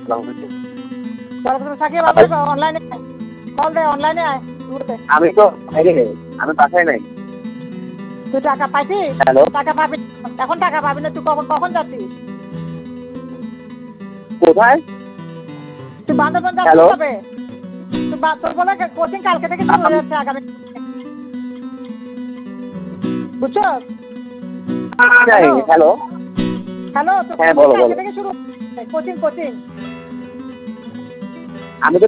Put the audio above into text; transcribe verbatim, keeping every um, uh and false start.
সাকিব অনলাইনে কল দে, অনলাইনে আয়। আমি তো বাইরে নেই, আমি বাসায় নাই। তুই টাকা পাইছিস? হ্যালো, টাকা পাবি এখন, টাকা পাবি না। তুই কখন কখন যাচ্ছিস? কোথায়? তুই বান্দরবান যাচ্ছিস কবে? তুই তোর বলে কোচিং কালকে থেকে শুরু হয়ে যাচ্ছে, আগামী। বুঝছো? হ্যালো হ্যালো, হ্যাঁ বলো বলো। কালকে থেকে শুরু কোচিং কোচিং আমি তো